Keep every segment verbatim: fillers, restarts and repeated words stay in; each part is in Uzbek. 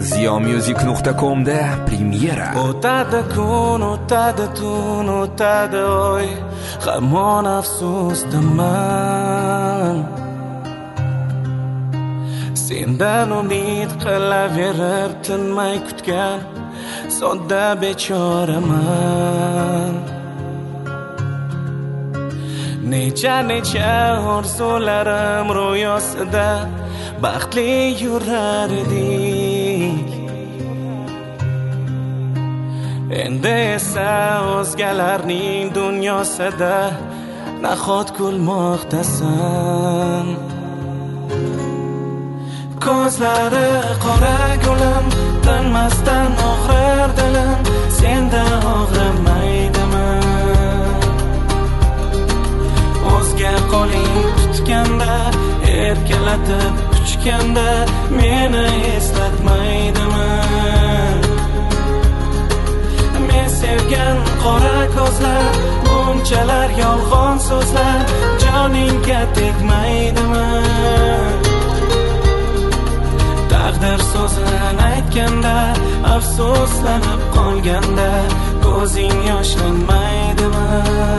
ziyomusic nuqta com da premyera. O'tadi kun, o'tadi tun, o'tadi oy, hamon afsusdaman. Sendan umid qilaverib tinmay kutgan sodda bechoraman. Necha necha orzularim ro'yosida baxtli yurar edik. Endi esa o'zgalarning dunyosida nahot kulmoqdasan. Ko'zlari qora gulim, tinmasdan og'rir dilim, senda og'rimaydimi? O'zga qo'ling tutganda, erkalatib quchganda meni eslatmaydimi? Men sevgan qora ko'zlar, bunchalar yolg'on so'zlar joningga tegmaydimi? Taqdir so'zini aytganda, afsuslanib qolganda ko'zing yoshlanmaydimi?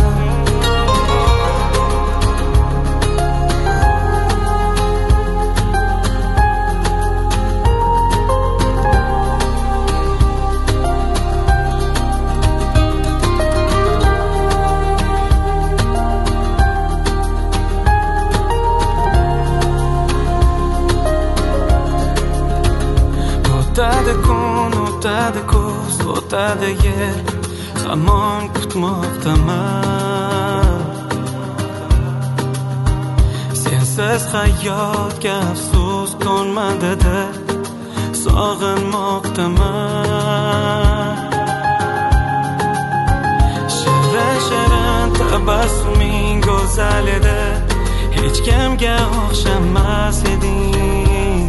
O'tadi kun, o'tadi kuz, o'tadi yer, hamon kutmoqdaman. Sensiz hayotga afsus qo'nmadida, sog'inmoqdaman. Shirin shirin tabassuming go'zal edi, hech kimga o'xshamas eding.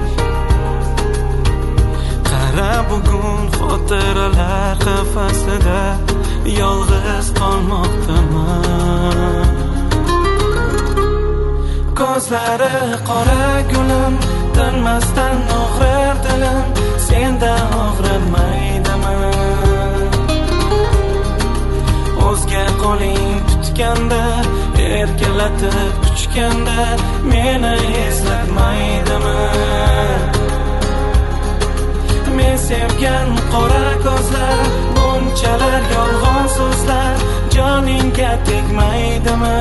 Bugun xotiralar qafasida yolg'iz qolmoqdaman. Ko'zlari qora gulim, tinmasdan og'rir dilim, senda og'rimaydimi? O'zga qo'ling tutganda, erkalatib quchganda meni eslatmaydimi? Men sevgan qora ko'zlar, bunchalar yolg'on so'zlar joningga tegmaydimi?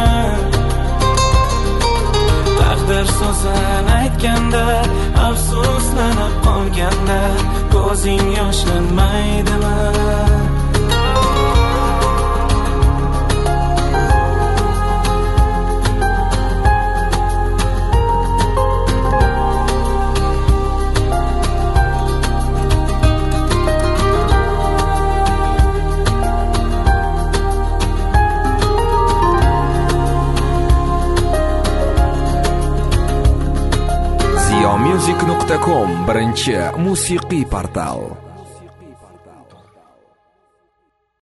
Taqdir so'zini aytganda, afsuslanib qolganda ko'zing yoshlanmaydimi? ziyomusic nuqta com birinchi musiqiy portal.